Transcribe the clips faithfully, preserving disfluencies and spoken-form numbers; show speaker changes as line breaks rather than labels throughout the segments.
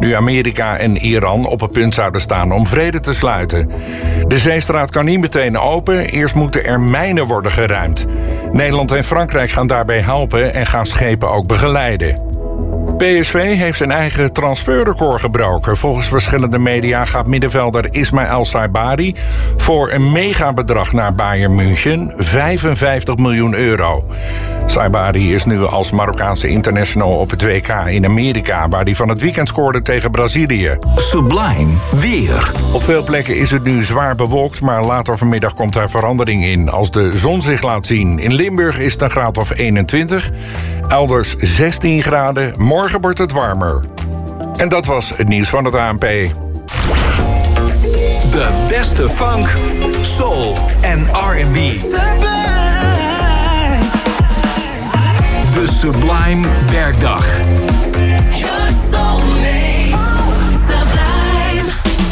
nu Amerika en Iran op het punt zouden staan om vrede te sluiten. De zeestraat kan niet meteen open, eerst moeten er mijnen worden geruimd. Nederland en Frankrijk gaan daarbij helpen en gaan schepen ook begeleiden. P S V heeft zijn eigen transferrecord gebroken. Volgens verschillende media gaat middenvelder Ismaël Saibari voor een megabedrag naar Bayern München, vijfenvijftig miljoen euro. Saibari is nu als Marokkaanse international op het W K in Amerika, waar hij van het weekend scoorde tegen Brazilië.
Sublime weer.
Op veel plekken is het nu zwaar bewolkt, maar later vanmiddag komt er verandering in als de zon zich laat zien. In Limburg is het een graad of eenentwintig, elders zestien graden. Morgen wordt het warmer. En dat was het nieuws van het A N P.
De beste funk, soul en R en B. De Sublime Werkdag.
Your soulmate, Sublime.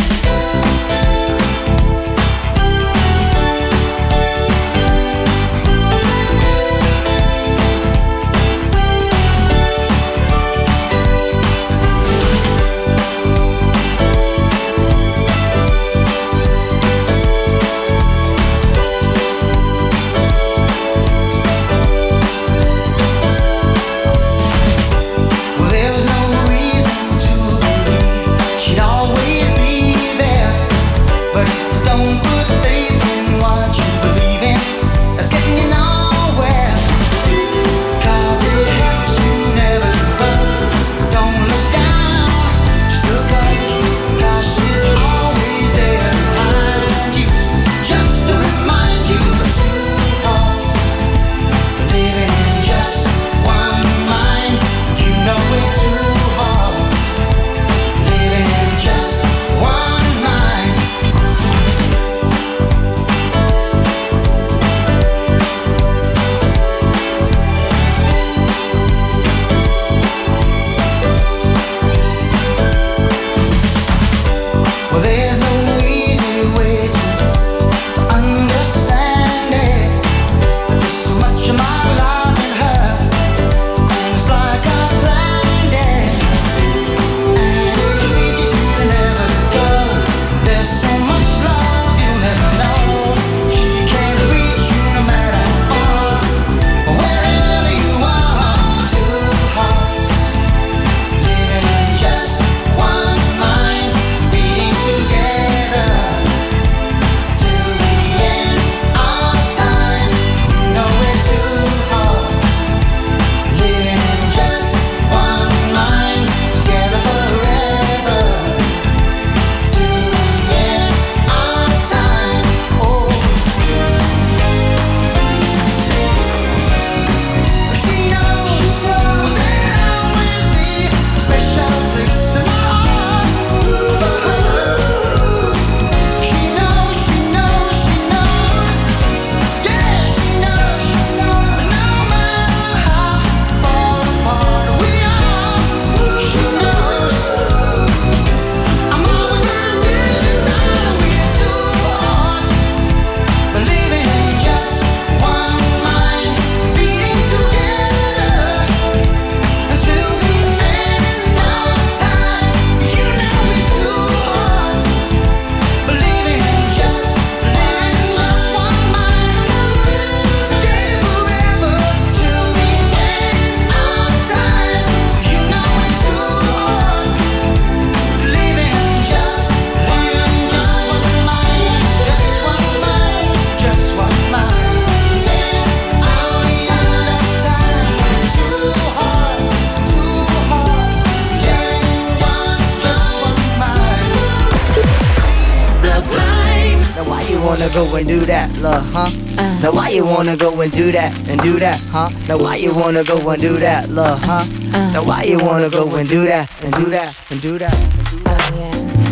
wanna go and do that, love, huh? Uh, now why you wanna go and do that and do that, huh? Now why you wanna go and do that, love, huh? Uh, now why you wanna go and do that and do that and do that? And do that?
Oh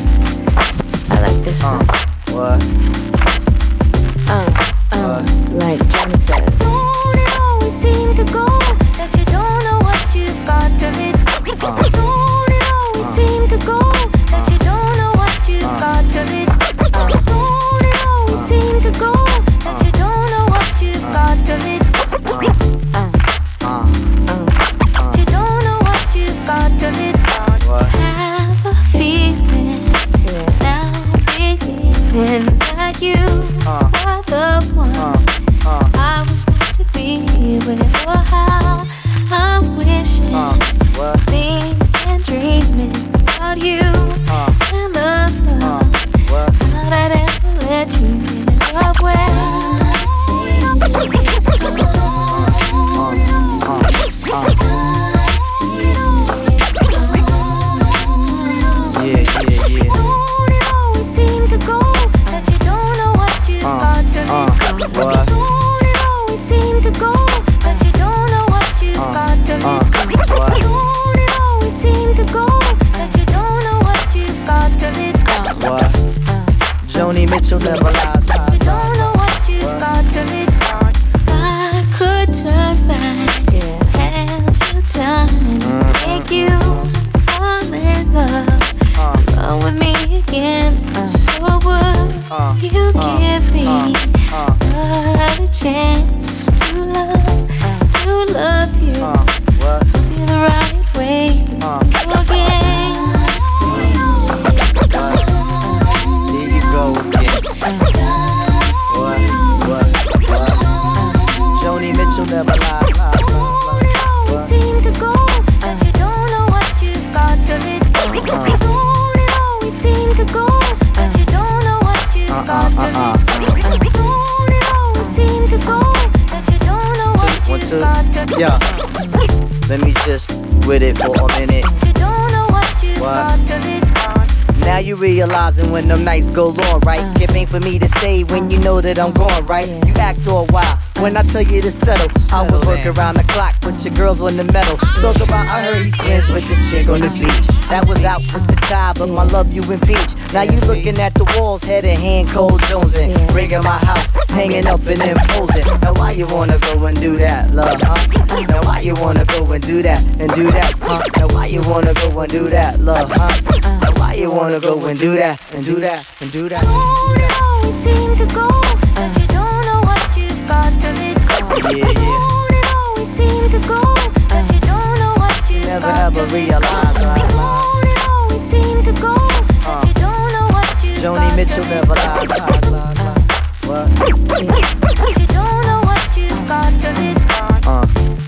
yeah, I like this
uh,
one.
What?
Uh, uh,
what?
Like Johnny said.
Don't it always seem to go that you don't know what you've got till it's gone?
Uh,
Don't it always
uh,
seem to go that you don't know what you've
uh,
got till it's gone? Don't it always
uh,
seem to go that you don't know what you've got till it's gone?
Uh,
uh,
You don't know what you've got till it's gone.
what?
Have a
Mitchell never lies.
You don't know what you've got till it's gone.
I could turn back and to time, make you fall in love, love with me again. So would you give me another chance to love, to love you, love you the right way again?
Here you go again. What, what, what? Joni Mitchell never lies.
It always seems to go that you don't know what you've got till it's gone. It always seems to go that you don't know what you've got till it's gone. It always seems to go that you don't know what
One,
you've
two.
got till it's gone.
Yeah. Let me just with it for a minute.
You don't know what you've
What?
got till it's gone.
Now you realizing when them nights go long, right? It ain't for me to stay when you know that I'm gone, right? You act all wild when I tell you to settle. I was working around the clock, but your girls on the metal. Talk about I heard he swims with this chick on the beach. That was out with the tide, but my love you impeach. Now you looking at the walls, head in hand, cold jonesing. Rigging my house, hanging up and imposing. Now why you wanna go and do that, love, huh? Now why you wanna go and do that, and do that, huh? Now why you wanna go and do that, love, huh? Now why you wanna go and do that, and do that, and do that?
It always seems to go that you don't know what you've got till it's gone.
Yeah, yeah.
It always seems to go that you don't know what you've
Never
got
ever
till it's
realize,
gone.
right?
It always seems to go that you don't know what you've got
Joni Mitchell
till
never
it's
lies,
gone.
lies, lies, lies. What?
You don't know what you've got till it's gone.
Uh.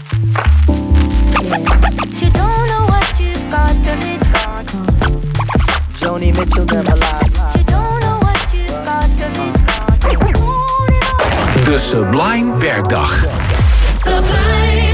You don't know what you've got till it's gone.
Joni Mitchell never lies,
You
lies.
don't know what you've got till it's gone.
De Sublime Werkdag.
Sublime.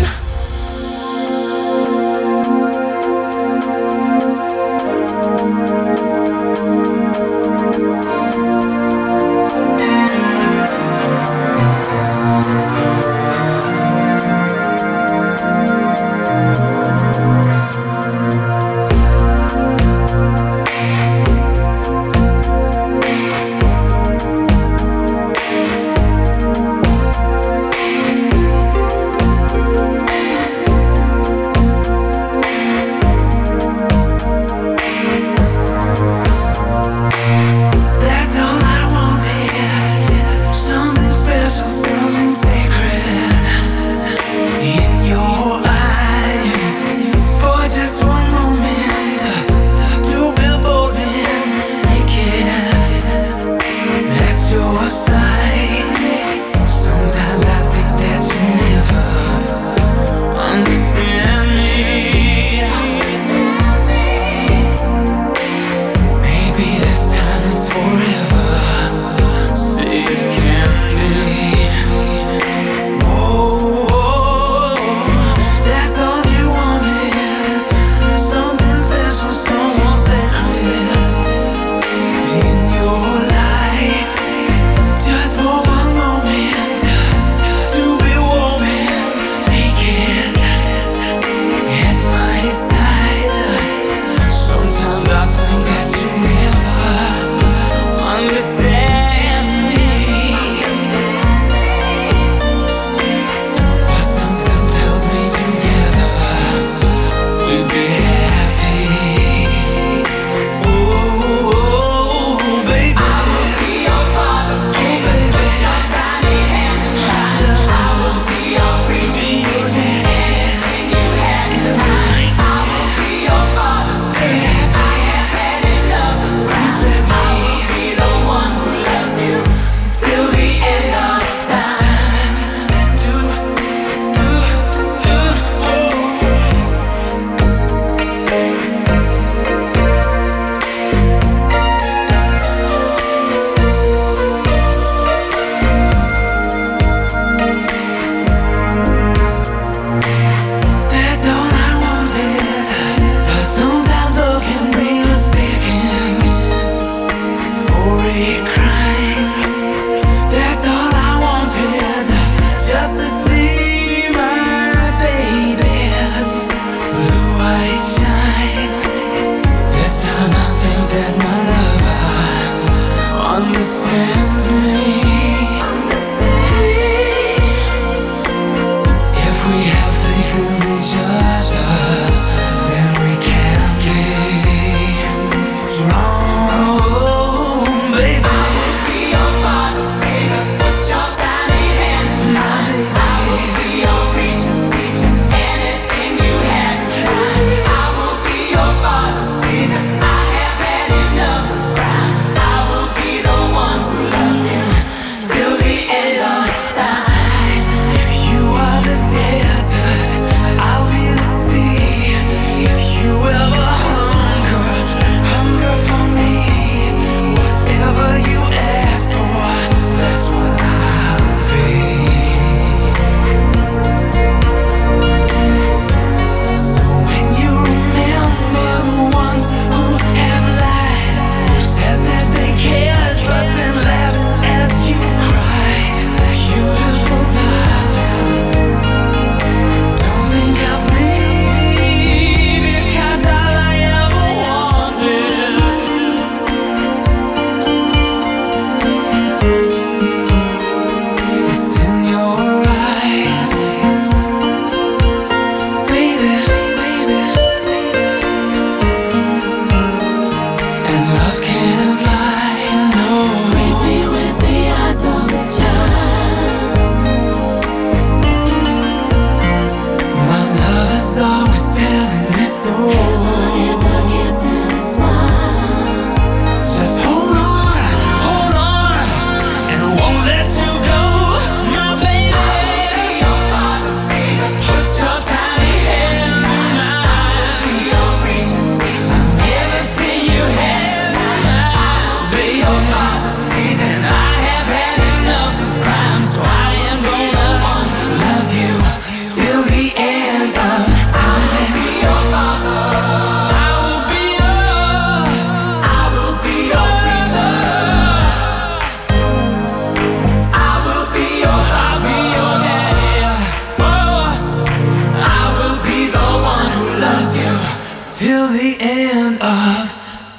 of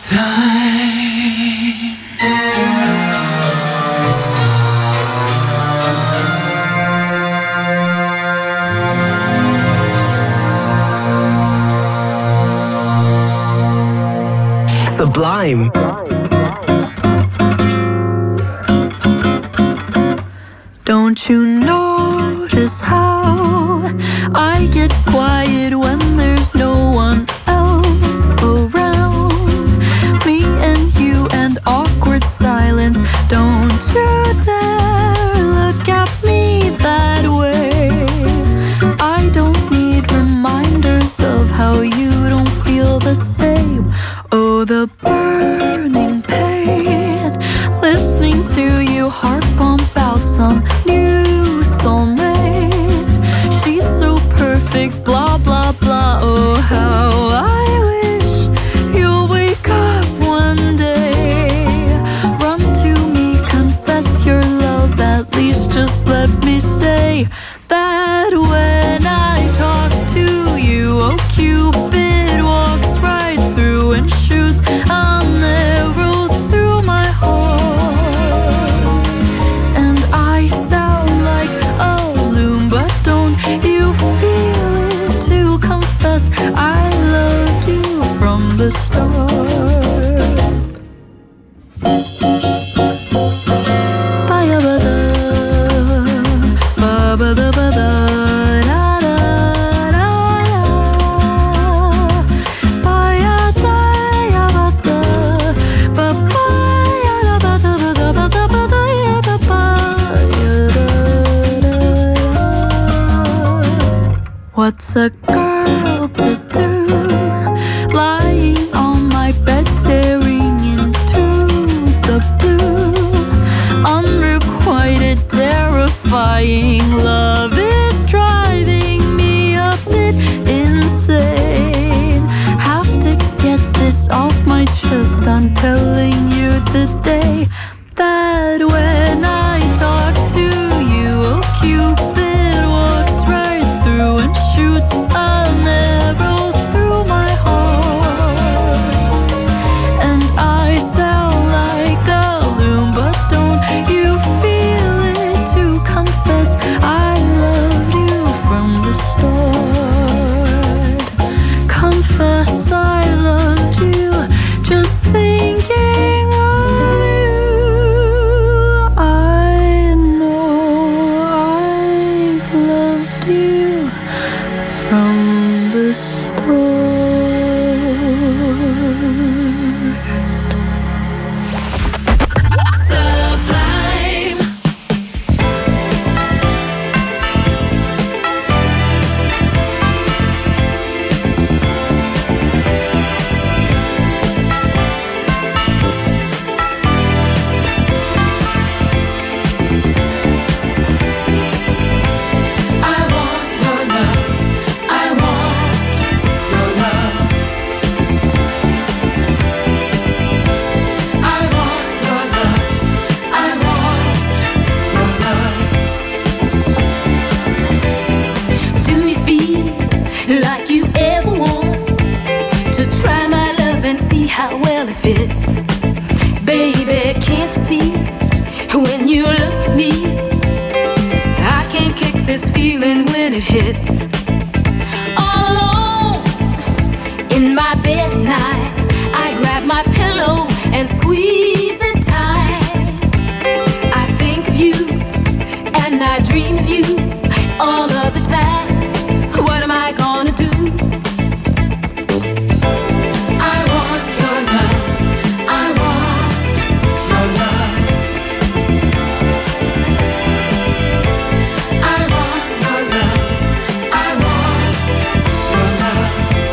time.
Sublime.
Don't you notice how I get quiet when there's no one else around? Me and you and awkward silence. Don't you dare look at me that way. I don't need reminders of how you don't feel the same. Oh, the burning pain, listening to you heart pump out some new soulmate. She's so perfect, blah, blah, blah. Oh, how I wish you'll wake up one day. Run to me, confess your love, at least just let me say that when I talk to you, oh, Cupid walks right through and shoots an arrow through my heart. And I sound like a loon, but don't you feel it to confess I loved you from the start? What's a girl to do, lying on my bed staring into the blue? Unrequited, terrifying love is driving me a bit insane. Have to get this off my chest, I'm telling you today that when I talk to you, oh, Cupid walks right through and shoots an arrow through my heart. And I sound like a loon, but don't you feel it to confess I loved you from the start? Confess I loved you, just thinking of you. I know I've loved you from the start.
Sublime.
I want your love. I want your love. I want your love. I want your love.
Do you feel like you ever want to try my love and see how well it fits? Baby, can't you see when you look at me? I can't kick this feeling when it hits. All alone in my bed at night, I grab my pillow and squeeze it tight. I think of you and I dream of you all of the time. What am I gonna do?
I want your love. I want your love. I want your love. I want your love.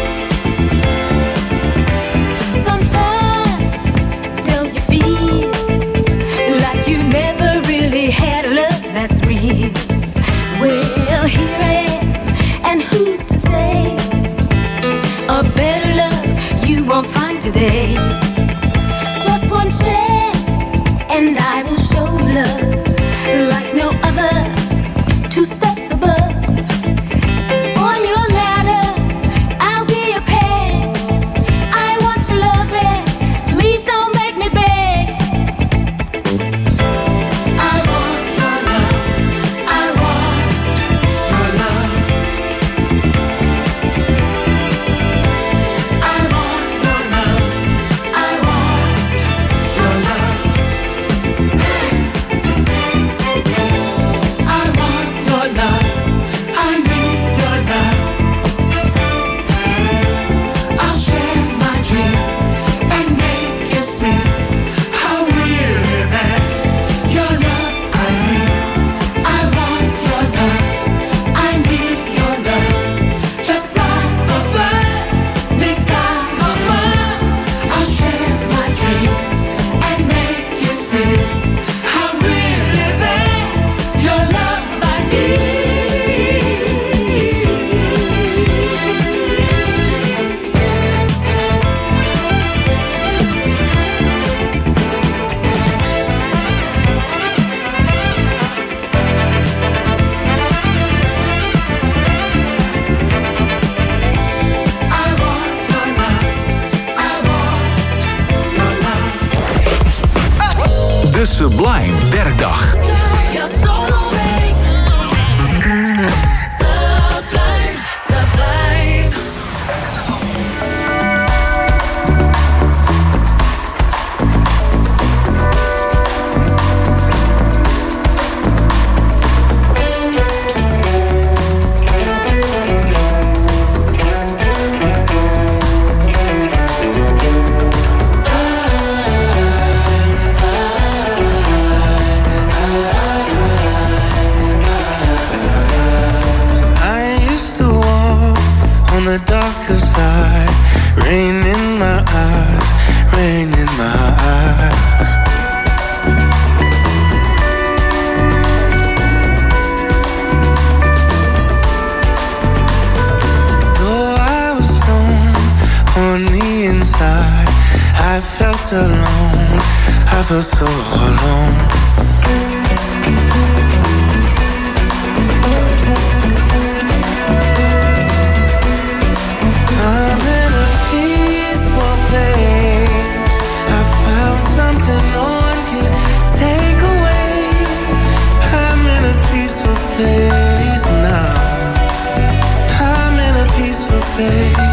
Sometimes, don't you feel like you never really had a love that's real? Well, here I am, and who's to say a better love you won't find today? Just one chance, and I will show love like no other. Two steps above. On your ladder, I'll be a pet. I want your love
De Sublime Werkdag.
Ja, zomaar weet. Sublime, Sublime.
On the darker side, rain in my eyes, rain in my eyes. Though I was alone on the inside, I felt alone, I felt so alone. I'm in a peaceful place. I found something no one can take away. I'm in a peaceful place now. I'm in a peaceful place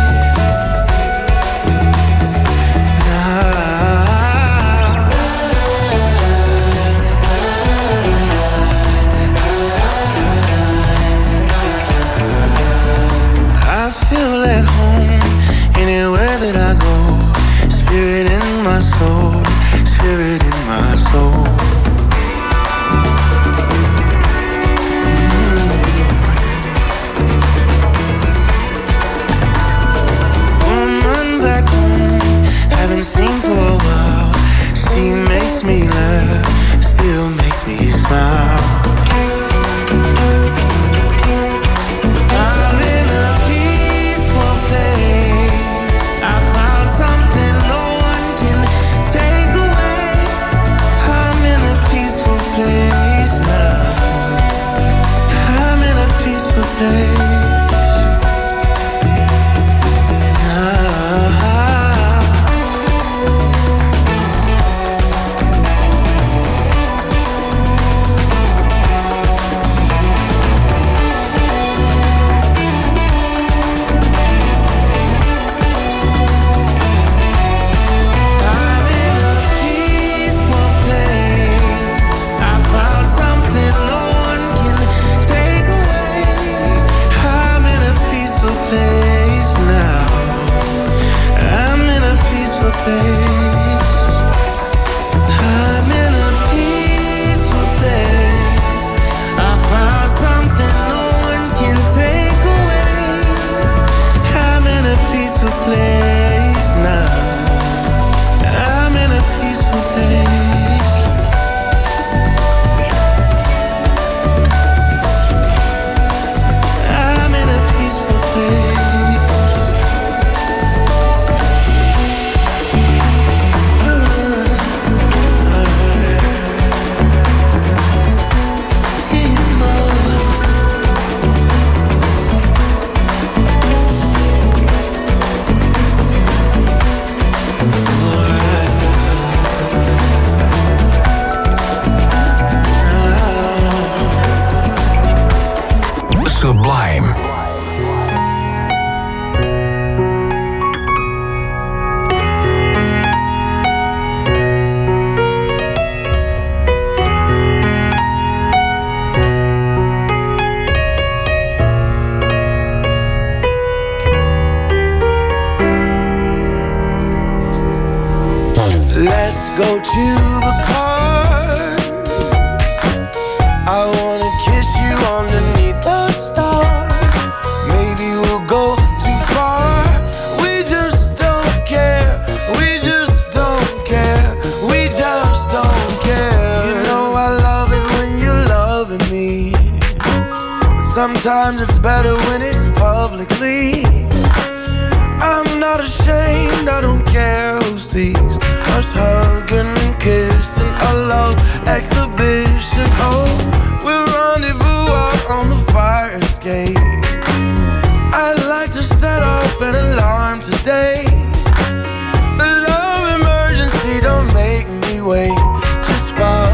I feel at home anywhere that I go. Spirit in my soul, spirit in my soul. Mm. Woman back home, haven't seen for a while. She makes me laugh, still makes me smile.
Sublime.
Let's go to the car. I wanna kiss you underneath the stars. Maybe we'll go too far. We just don't care. We just don't care. We just don't care. You know I love it when you're loving me. But sometimes it's better when it's publicly. I'm not ashamed, I don't care who sees us hugging and kissing, a love exhibition. Oh, we'll rendezvous out on the fire escape. I'd like to set off an alarm today. A love emergency, don't make me wait. Just follow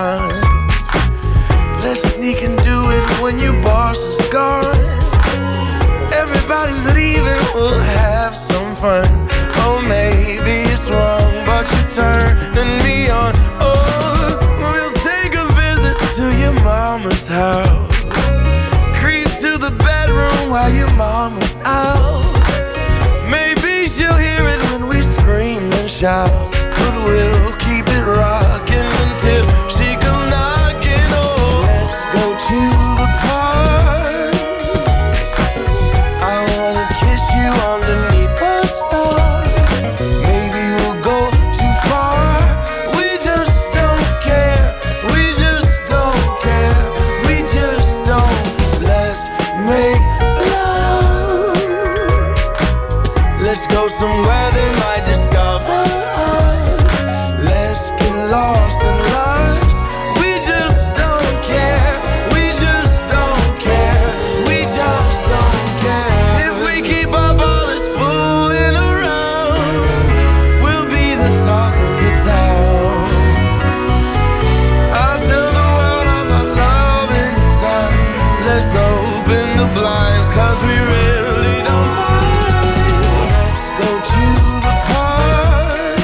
mind. Let's sneak and do it when your boss is gone. Everybody's leaving, we'll have some fun. Oh, maybe it's wrong, but you're turning me on. Oh, we'll take a visit to your mama's house. Creep to the bedroom while your mama's out. Maybe she'll hear it when we scream and shout. But we'll keep it rocking until she comes knocking. Oh, let's go to the park. I wanna kiss you underneath the stars. Maybe we'll go too far. We just don't care. We just don't care. We just don't. Let's make love. Let's go somewhere they might discover us. Let's get lost in lust. We just don't care. We just don't care. We just don't care. If we keep up all this fooling around, we'll be the talk of the town. I'll tell the world of our love in time. Let's open the blinds, cause we really don't mind. Let's go to the park.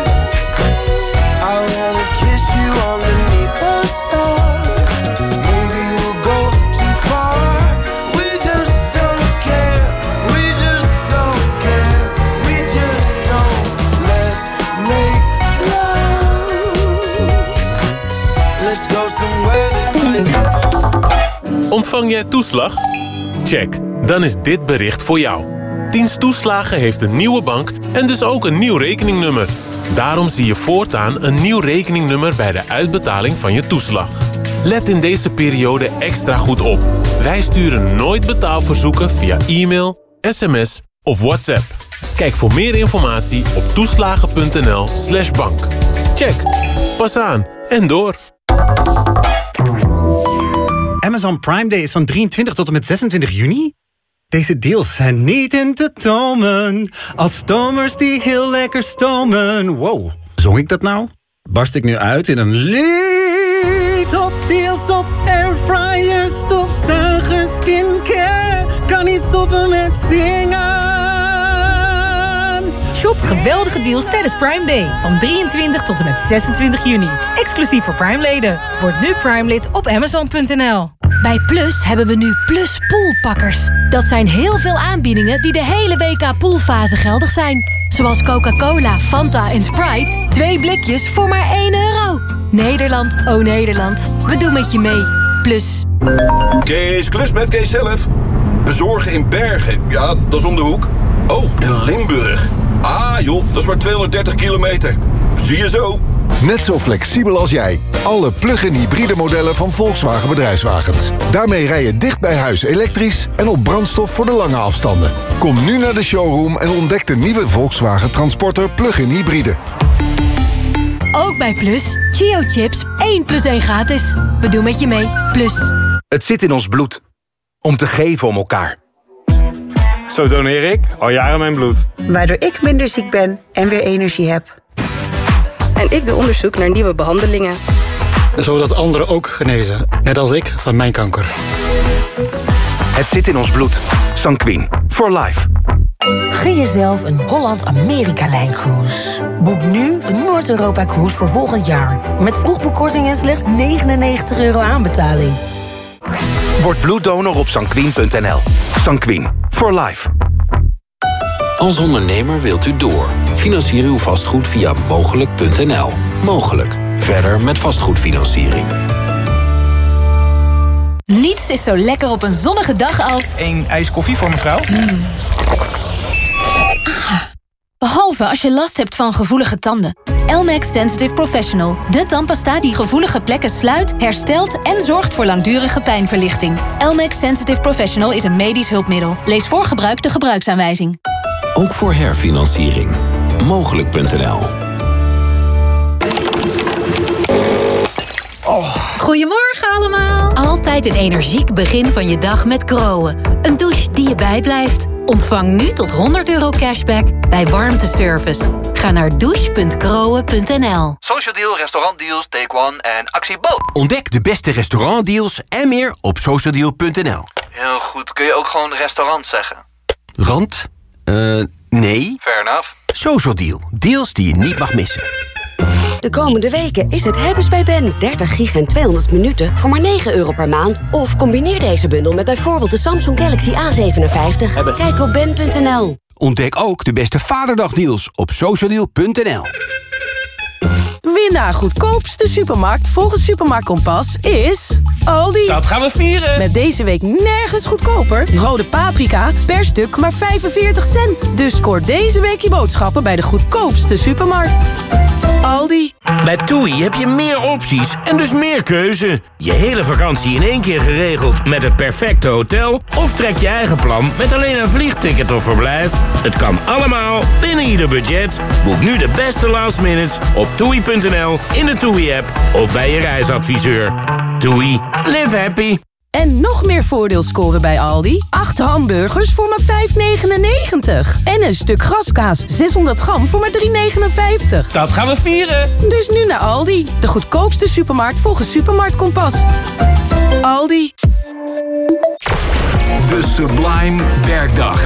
I wanna kiss you underneath the stars. Maybe we'll go too far. We just don't care. We just don't care. We just don't. Let's make love. Let's go somewhere that might be.
Ontvang jij toeslag? Check, dan is dit bericht voor jou. Dienst Toeslagen heeft een nieuwe bank en dus ook een nieuw rekeningnummer. Daarom zie je voortaan een nieuw rekeningnummer bij de uitbetaling van je toeslag. Let in deze periode extra goed op. Wij sturen nooit betaalverzoeken via e-mail, sms of WhatsApp. Kijk voor meer informatie op toeslagen.nl slash bank. Check, pas aan en door.
Amazon Prime Day is van drieëntwintig tot en met zesentwintig juni. Deze deals zijn niet in te tomen. Als stomers die heel lekker stomen. Wow, zong ik dat nou? Barst ik nu uit in een lied? Top deals op airfryers, stofzuigers, skincare. Kan niet stoppen met zingen.
Shop geweldige deals tijdens Prime Day. Van drieëntwintig tot en met zesentwintig juni. Exclusief voor Prime-leden. Word nu Prime-lid op amazon punt n l.
Bij Plus hebben we nu Plus Poolpakkers. Dat zijn heel veel aanbiedingen die de hele W K poolfase geldig zijn. Zoals Coca-Cola, Fanta en Sprite. Twee blikjes voor maar één euro. Nederland, oh Nederland. We doen met je mee. Plus.
Kees Klus met Kees zelf. Bezorgen in Bergen. Ja, dat is om de hoek. Oh, in Limburg. Ah joh, dat is maar tweehonderddertig kilometer. Zie je zo.
Net zo flexibel als jij. Alle plug-in hybride modellen van Volkswagen Bedrijfswagens. Daarmee rij je dicht bij huis elektrisch en op brandstof voor de lange afstanden. Kom nu naar de showroom en ontdek de nieuwe Volkswagen Transporter plug-in hybride.
Ook bij Plus. Chio Chips, één plus één gratis. We doen met je mee. Plus.
Het zit in ons bloed. Om te geven om elkaar.
Zo doneer ik al jaren mijn bloed.
Waardoor ik minder ziek ben en weer energie heb. En ik doe onderzoek naar nieuwe behandelingen.
Zodat anderen ook genezen, net als ik van mijn kanker.
Het zit in ons bloed. Sanquin. For life.
Gun jezelf een Holland-Amerika-lijn-cruise. Boek nu een Noord-Europa-cruise voor volgend jaar. Met vroegboekkorting en slechts negenennegentig euro aanbetaling.
Word bloeddonor op sanquin punt n l. Sanquin. For life.
Als ondernemer wilt u door. Financier uw vastgoed via mogelijk punt n l. Mogelijk. Verder met vastgoedfinanciering.
Niets is zo lekker op een zonnige dag als...
Eén ijs koffie voor mevrouw.
Mm. Ah. Behalve als je last hebt van gevoelige tanden. Elmex Sensitive Professional. De tandpasta die gevoelige plekken sluit, herstelt en zorgt voor langdurige pijnverlichting. Elmex Sensitive Professional is een medisch hulpmiddel. Lees voor gebruik de gebruiksaanwijzing.
Ook voor herfinanciering. mogelijk punt n l.
Oh. Goedemorgen allemaal. Altijd een energiek begin van je dag met Groen. Een douche die je bijblijft. Ontvang nu tot honderd euro cashback bij Warmteservice. Ga naar douche punt kroon punt n l.
Social Deal, restaurantdeals, Take One en Actie Bo.
Ontdek de beste restaurantdeals en meer op social deal punt n l.
Heel goed. Kun je ook gewoon restaurant zeggen?
Rand? Eh, uh, nee.
Fair enough.
Social Deal. Deals die je niet mag missen.
De komende weken is het hebben's bij Ben. dertig gig en tweehonderd minuten voor maar negen euro per maand. Of combineer deze bundel met bijvoorbeeld de Samsung Galaxy A zevenenvijftig. Hebben. Kijk op ben punt n l.
Ontdek ook de beste Vaderdagdeals op social deal punt n l.
Win naar goedkoopste supermarkt volgens Supermarkt Kompas is Aldi.
Dat gaan we vieren.
Met deze week nergens goedkoper. Rode paprika per stuk maar vijfenveertig cent. Dus scoor deze week je boodschappen bij de goedkoopste supermarkt. Aldi.
Bij TUI heb je meer opties en dus meer keuze. Je hele vakantie in één keer geregeld met het perfecte hotel? Of trek je eigen plan met alleen een vliegticket of verblijf? Het kan allemaal binnen ieder budget. Boek nu de beste last minutes op toei punt n l, in de TUI-app of bij je reisadviseur. TUI. Live happy.
En nog meer voordeel scoren bij Aldi. acht hamburgers voor maar vijf negenennegentig. En een stuk graskaas zeshonderd gram voor maar drie negenenvijftig.
Dat gaan we vieren.
Dus nu naar Aldi. De goedkoopste supermarkt volgens Supermarkt Kompas. Aldi.
De Sublime Werkdag.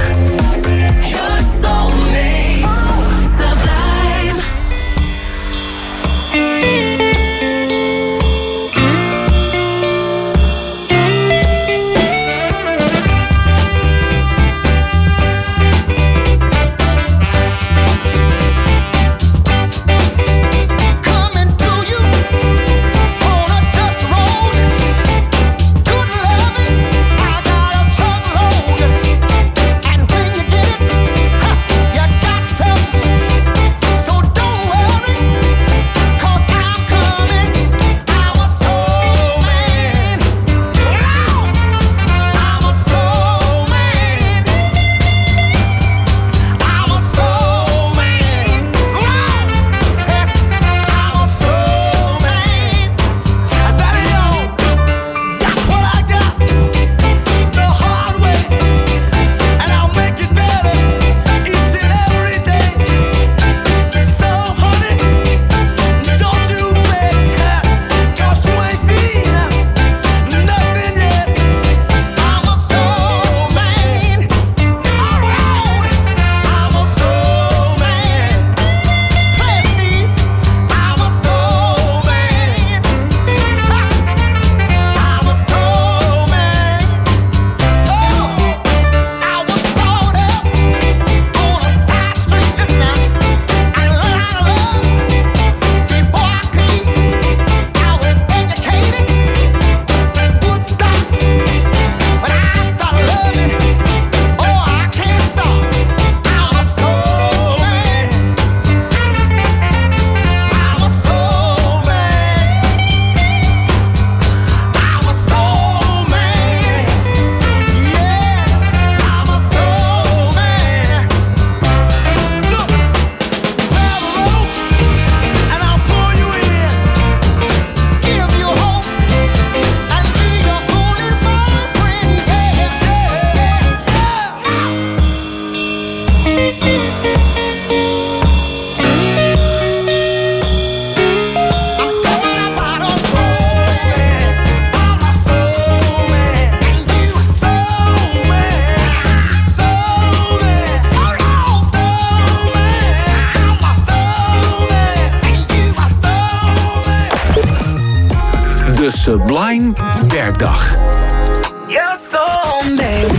Sublime Werkdag.
You're so mean.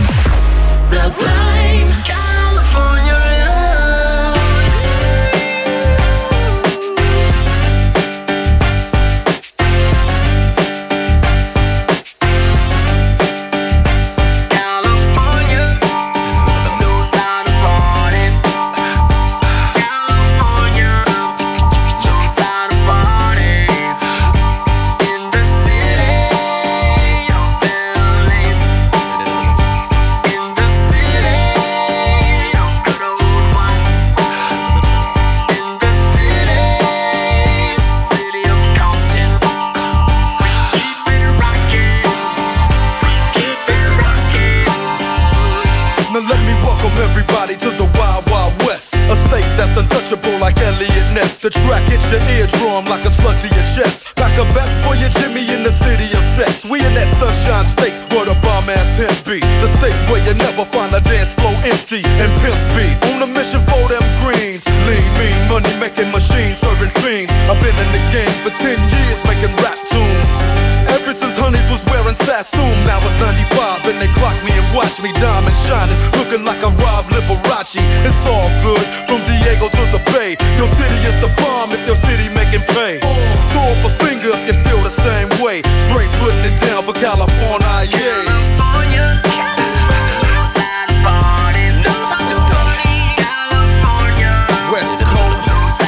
Sublime. California.
City
It's untouchable like Elliot Ness. The track hits your eardrum like a slug to your chest. Pack a vest for your Jimmy in the city of sex. We in that sunshine state where the bomb ass him be. The state where you never find a dance floor empty and pimp speed. On a mission for them greens. Lean, mean, money making machines, serving fiends. I've been in the game for ten years making rap tunes. Ever since Honeys was wearing Sassoon. Now it's ninety-five and they clock me and watch me diamond shining, looking like a Rob Liberace. It's all good from Diego to the Bay. Your city is the bomb if your city making pay. Throw up a finger if you feel the same way. Straight putting it down for California, yeah. West Coast.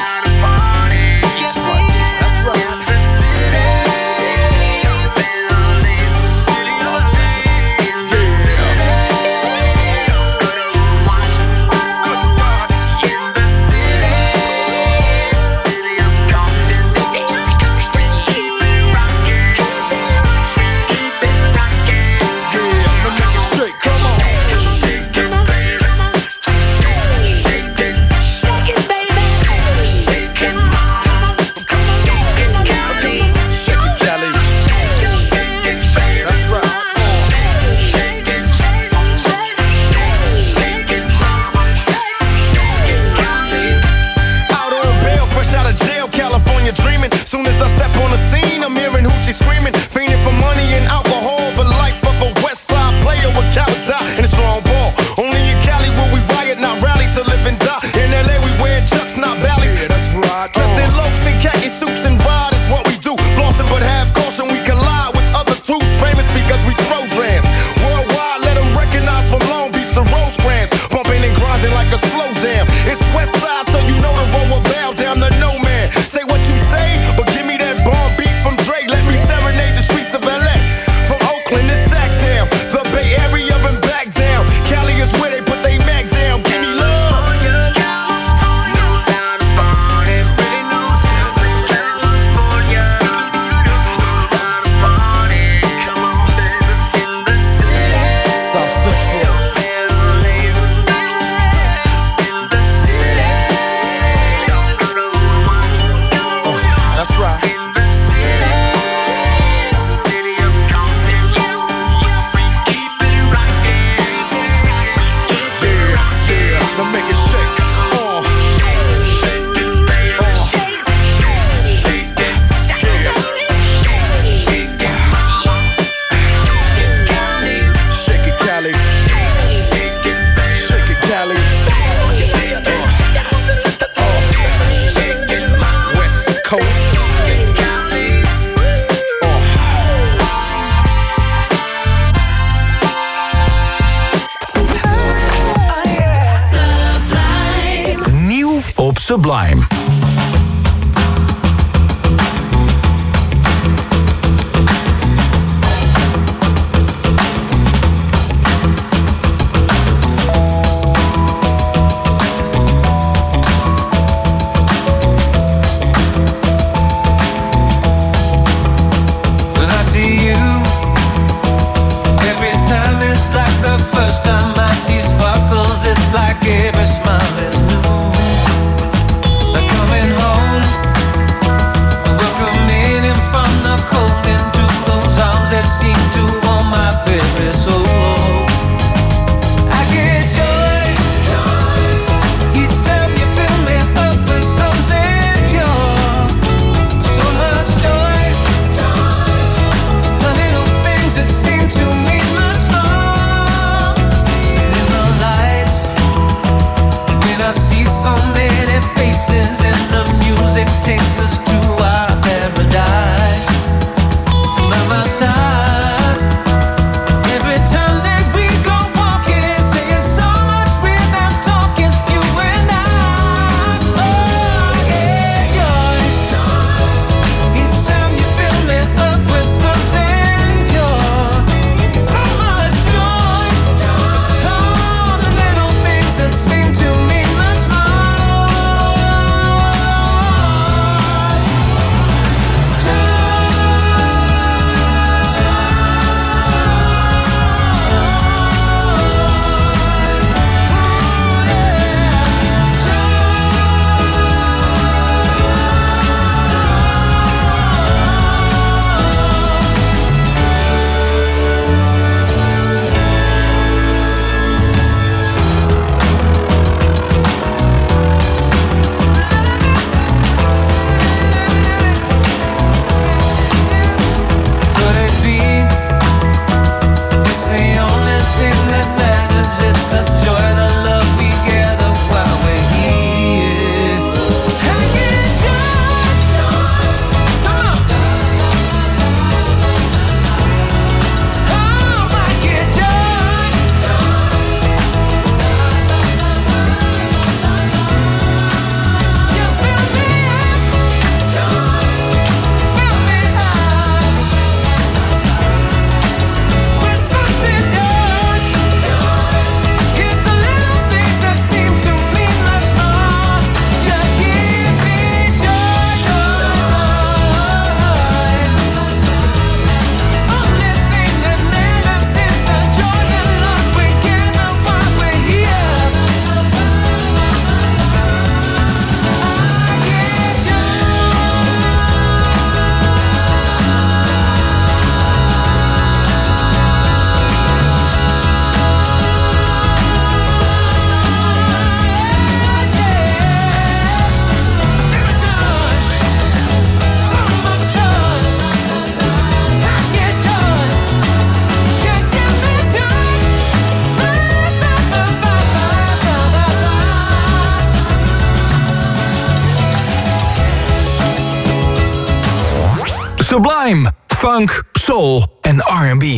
Sublime.
Every smile is new. Like
Sublime. Funk, soul en R and B.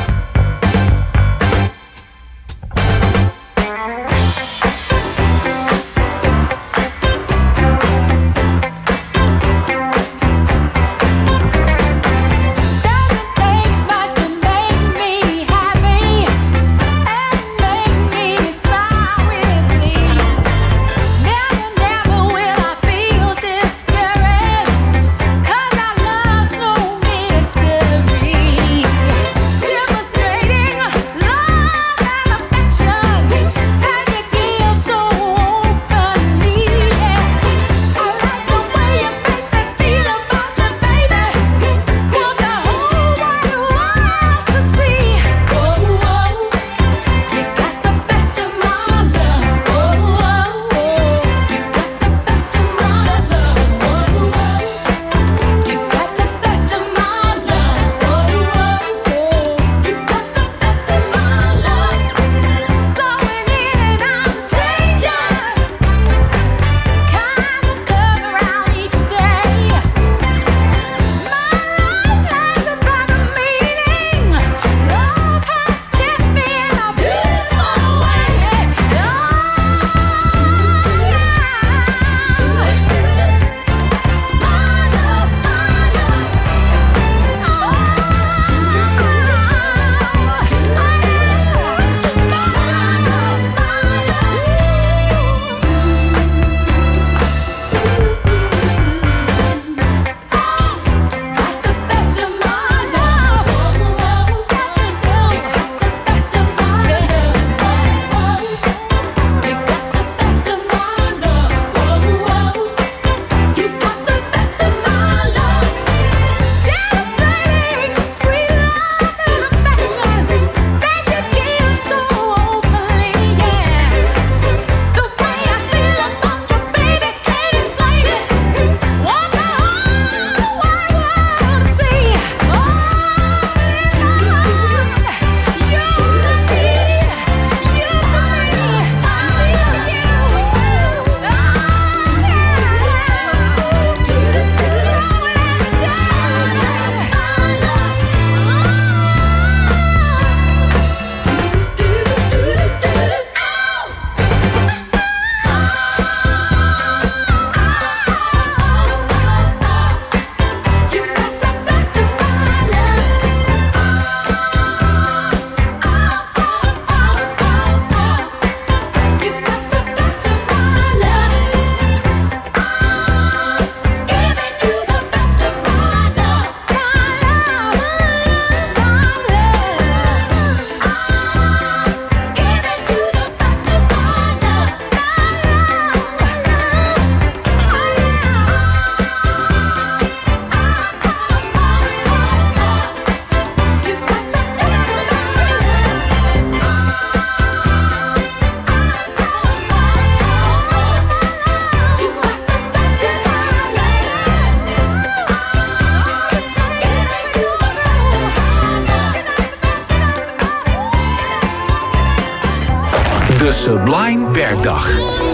De Sublime Werkdag.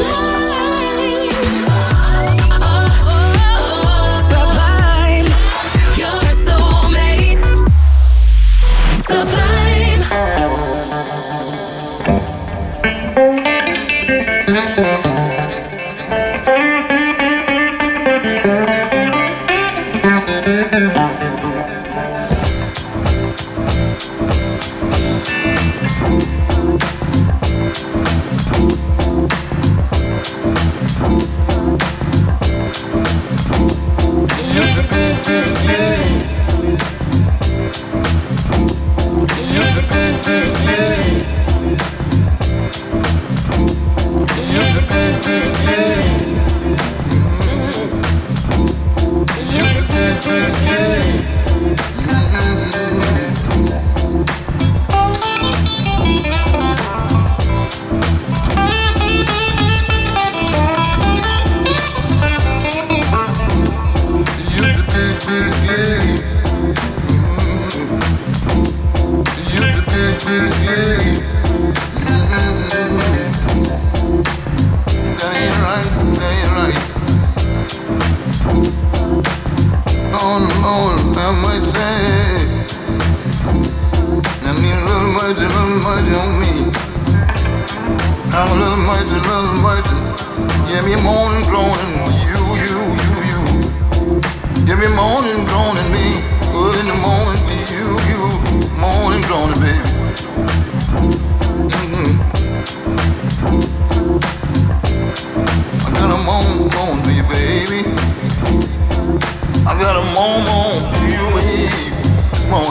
Sublime, your soulmate. Sublime.
mercy, little mercy on me. Have a little mercy, little mercy. Give me moaning, groaning, you, you, you, you. Give me moaning, groaning, me. Good in the morning, you, you. Moaning, groaning, baby. Mm-hmm. I got a moan, moan for you, baby. I got a moan, moan for you, baby. Moan.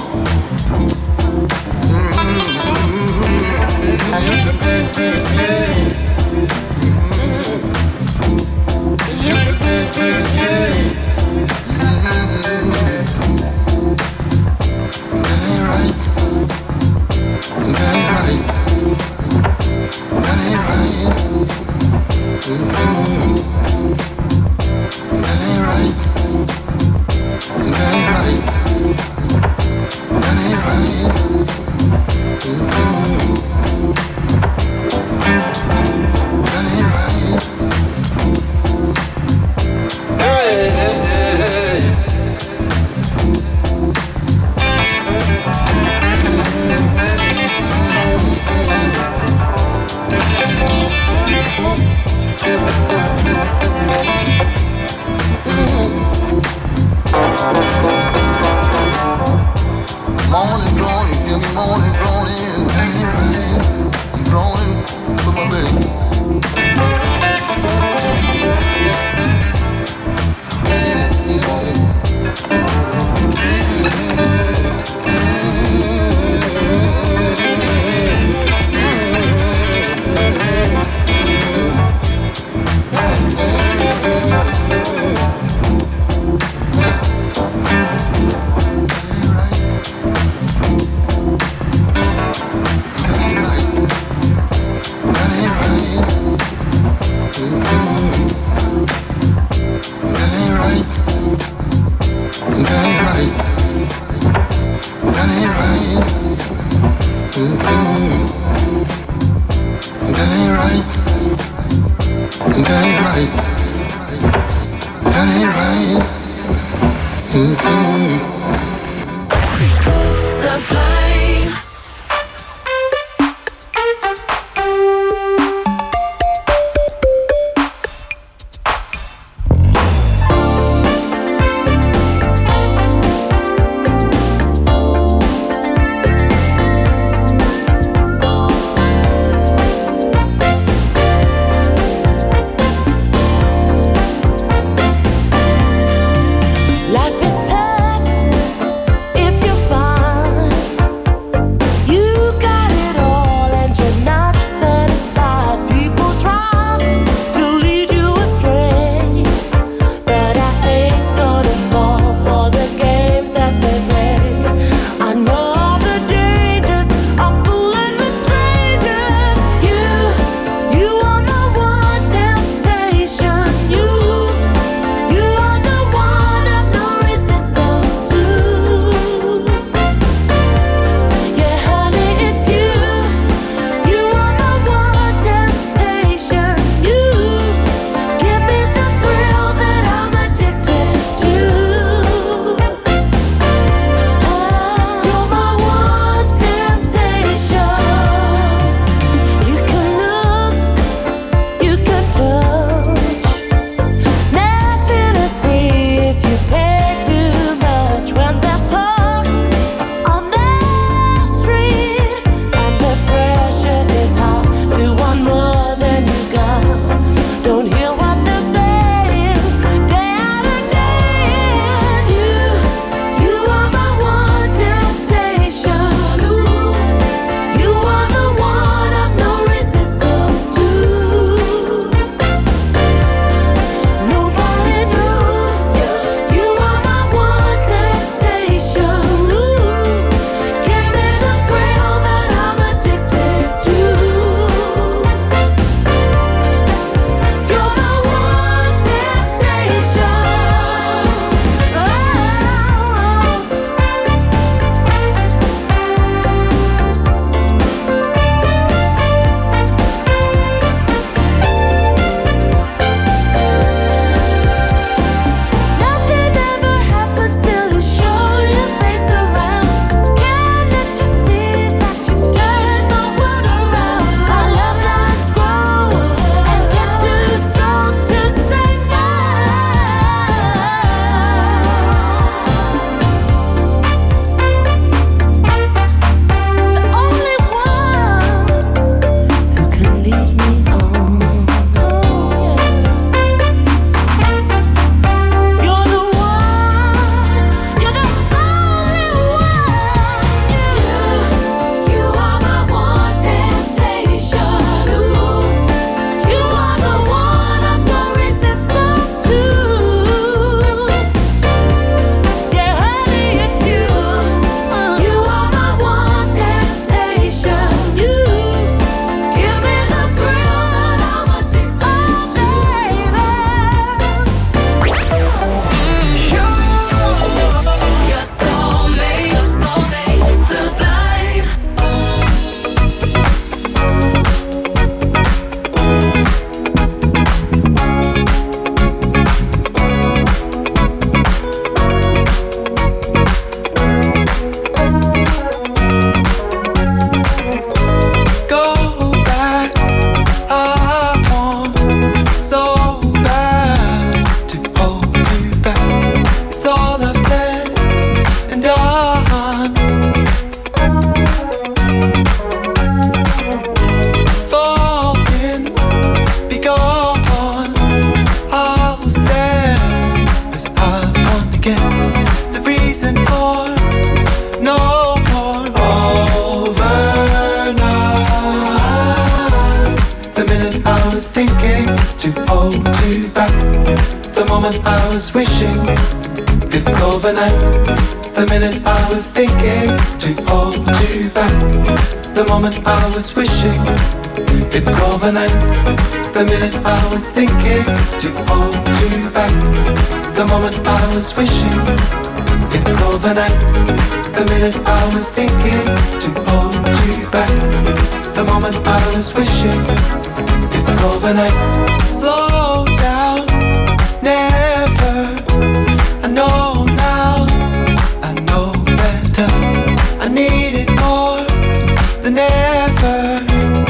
moment I was wishing it's overnight. The minute I was thinking to hold you back. The moment I was wishing it's overnight. The minute I was thinking to hold you back. The moment I was wishing it's overnight. The minute I was thinking to hold you back. The moment I was wishing it's overnight. Slow down, never. I know now, I know better. I need it more than ever.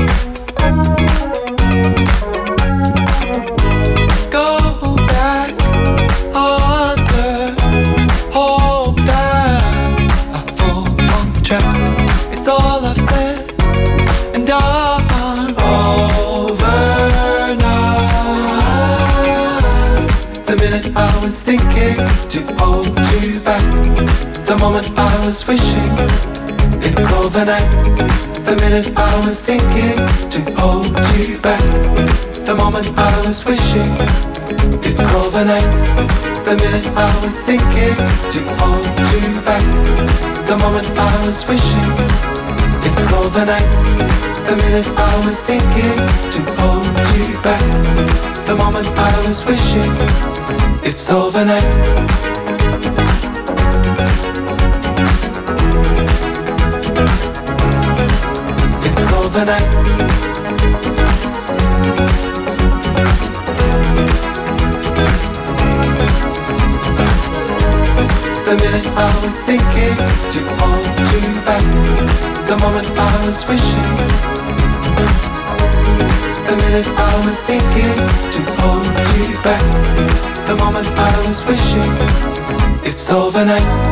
Go back under, hope that I fall on the track. It's all I've said and done over now. The minute I was thinking to hold you back. The moment I was wishing it's overnight. The minute I was thinking to hold you back. The moment I was wishing it's overnight. The minute I was thinking to hold you back. The moment I was wishing it's overnight. The minute I was thinking to hold you back. The moment I was wishing it's overnight. It's overnight. The minute I was thinking to hold you back. The moment I was wishing. The minute I was thinking to hold you back. The moment I was wishing it's overnight.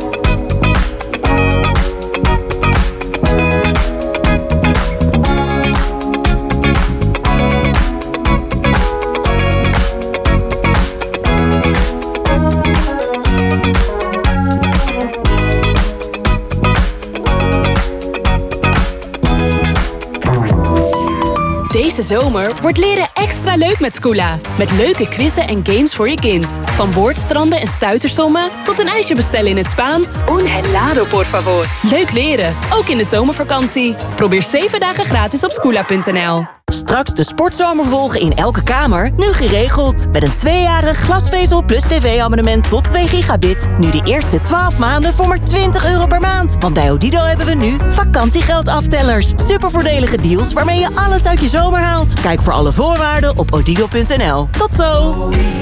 Deze zomer wordt leren extra leuk met Scoola. Met leuke quizzen en games voor je kind. Van woordstranden en stuitersommen tot een ijsje bestellen in het Spaans. Un helado, por favor. Leuk leren, ook in de zomervakantie. Probeer zeven dagen gratis op scoola punt n l.
Straks de sportzomer volgen in elke kamer, nu geregeld. Met een tweejarig glasvezel plus tv-abonnement tot twee gigabit. Nu de eerste twaalf maanden voor maar twintig euro per maand. Want bij Odido hebben we nu vakantiegeldaftelers. Supervoordelige deals waarmee je alles uit je zomer haalt. Kijk voor alle voorwaarden op odido punt n l. Tot zo!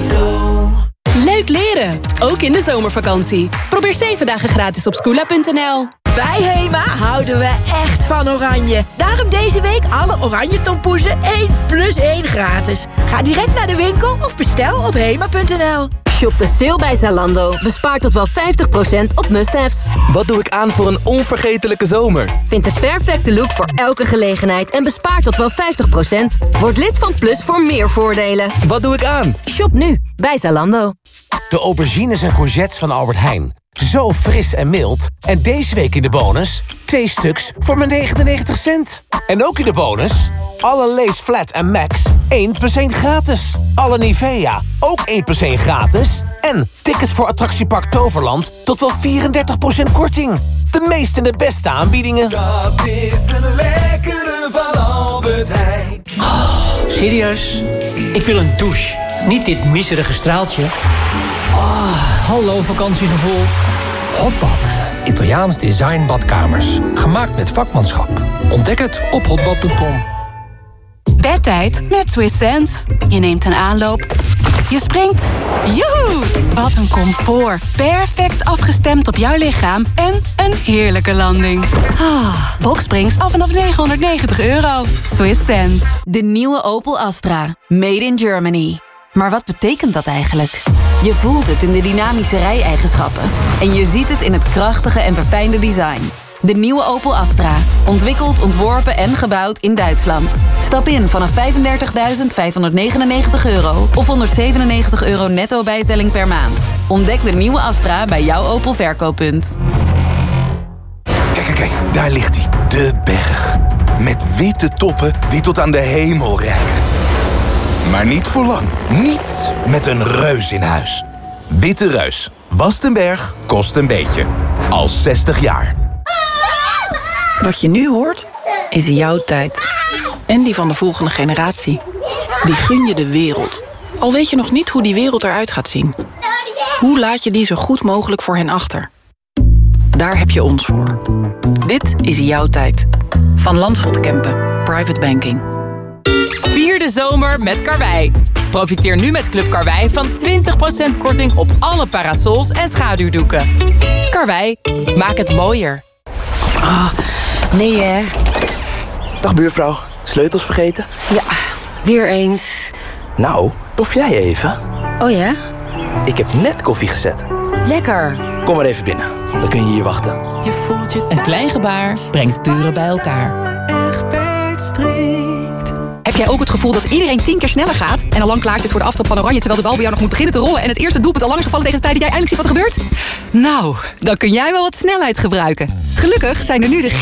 Leuk leren, ook in de zomervakantie. Probeer zeven dagen gratis op scoola punt n l.
Bij Hema houden we echt van oranje. Daarom deze week alle oranje tompoezen één plus één gratis. Ga direct naar de winkel of bestel op hema punt n l.
Shop de sale bij Zalando. Bespaar tot wel vijftig procent op must-haves.
Wat doe ik aan voor een onvergetelijke zomer?
Vind de perfecte look voor elke gelegenheid en bespaar tot wel vijftig procent. Word lid van Plus voor meer voordelen.
Wat doe ik aan?
Shop nu bij Zalando.
De aubergines en courgettes van Albert Heijn. Zo fris en mild. En deze week in de bonus twee stuks voor maar negenennegentig cent. En ook in de bonus alle Lace Flat en Max één plus één gratis. Alle Nivea ook één plus één gratis. En tickets voor attractiepark Toverland tot wel vierendertig procent korting. De meeste en de beste aanbiedingen.
Dat is een lekkere van Albert Heijn.
Oh, serieus? Ik wil een douche. Niet dit miserige straaltje. Oh, hallo vakantiegevoel.
Hotbad. Italiaans design badkamers. Gemaakt met vakmanschap. Ontdek het op hotbad punt com.
Bedtijd met Swiss Sense. Je neemt een aanloop. Je springt. Joehoe! Wat een comfort. Perfect afgestemd op jouw lichaam. En een heerlijke landing. Ah, Boxsprings af vanaf negenhonderdnegentig euro. Swiss Sense.
De nieuwe Opel Astra. Made in Germany. Maar wat betekent dat eigenlijk? Je voelt het in de dynamische rij-eigenschappen. En je ziet het in het krachtige en verfijnde design. De nieuwe Opel Astra. Ontwikkeld, ontworpen en gebouwd in Duitsland. Stap in vanaf vijfendertigduizend vijfhonderdnegenennegentig euro... of honderdzevenennegentig euro netto bijtelling per maand. Ontdek de nieuwe Astra bij jouw Opel verkooppunt.
Kijk, kijk, kijk. Daar ligt hij. De berg. Met witte toppen die tot aan de hemel reiken. Maar niet voor lang. Niet met een reus in huis. Witte Reus. Wast een berg, kost een beetje. Al zestig jaar.
Wat je nu hoort, is jouw tijd. En die van de volgende generatie. Die gun je de wereld. Al weet je nog niet hoe die wereld eruit gaat zien. Hoe laat je die zo goed mogelijk voor hen achter? Daar heb je ons voor. Dit is jouw tijd. Van Landschot Kempen. Private Banking.
Vier de zomer met Karwei. Profiteer nu met Club Karwei van twintig procent korting op alle parasols en schaduwdoeken. Karwei, maak het mooier.
Ah, nee hè.
Dag buurvrouw, sleutels vergeten?
Ja, weer eens.
Nou, tof jij even?
Oh ja?
Ik heb net koffie gezet.
Lekker.
Kom maar even binnen, dan kun je hier wachten.
Je voelt je een klein gebaar brengt buren bij elkaar.
Heb jij ook het gevoel dat iedereen tien keer sneller gaat en al lang klaar zit voor de aftrap van Oranje terwijl de bal bij jou nog moet beginnen te rollen en het eerste doelpunt al lang is gevallen tegen de tijd dat jij eindelijk ziet wat er gebeurt? Nou, dan kun jij wel wat snelheid gebruiken. Gelukkig zijn er nu de